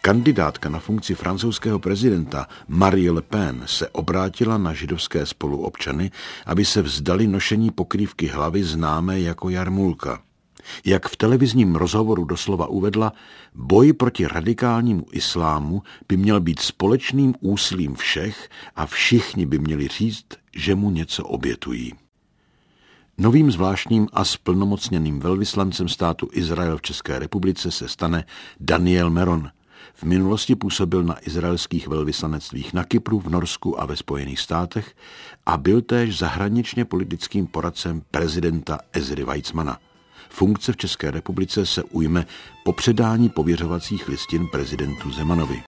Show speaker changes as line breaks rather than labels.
Kandidátka na funkci francouzského prezidenta Marie Le Pen se obrátila na židovské spoluobčany, aby se vzdali nošení pokrývky hlavy známé jako jarmulka. Jak v televizním rozhovoru doslova uvedla, boj proti radikálnímu islámu by měl být společným úsilím všech a všichni by měli říct, že mu něco obětují. Novým zvláštním a splnomocněným velvyslancem státu Izrael v České republice se stane Daniel Meron. V minulosti působil na izraelských velvyslanectvích na Kypru, v Norsku a ve Spojených státech a byl též zahraničně politickým poradcem prezidenta Ezry Weizmana. Funkce v České republice se ujme po předání pověřovacích listin prezidentu Zemanovi.